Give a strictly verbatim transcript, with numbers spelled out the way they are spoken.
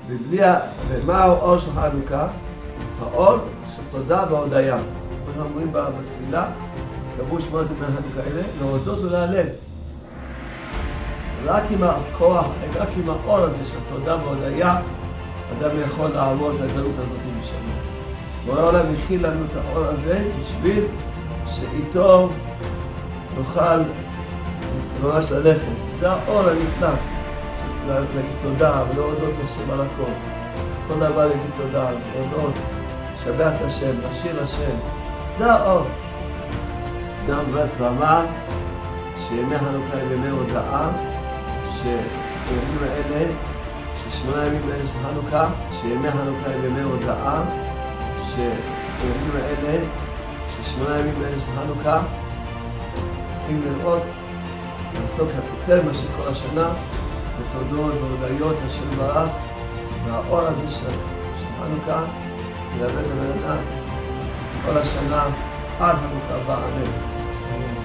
ובלי, ומה האור של חנוכה? האור של תודה והודיה. אנחנו אומרים בתפילה, קבעו שמות ימי חנוכה האלה, להודות ולהלל. רק עם הכוח, רק עם האור הזה של תודה והודיה, אדם יכול לעבור את הגלות הזאת בשנה. בורא העולם הכיל לנו את האור הזה בשביל שאיתו נוכל ממש ללכת. זה האור הנפלא. להגיד תודה ולהודות לשם על הכל. כל דבר להגיד תודה, להודות, לשבח את השם, לשיר השם. זה האור. גם ברץ ואמר שימי חנוכה הם ימי הודעה, שימים האלה, ששמונה ימים האלה של חנוכה, שימי חנוכה הם ימי הודעה, שימים האלה, ששמונה ימים האלה של חנוכה, צריכים לראות, לעסוק יותר מאשר כל השנה, בתודות והודיות השם ברח, והאור הזה של חנוכה, ילווה את הבן אדם כל השנה עד חנוכה הבאה. אמן.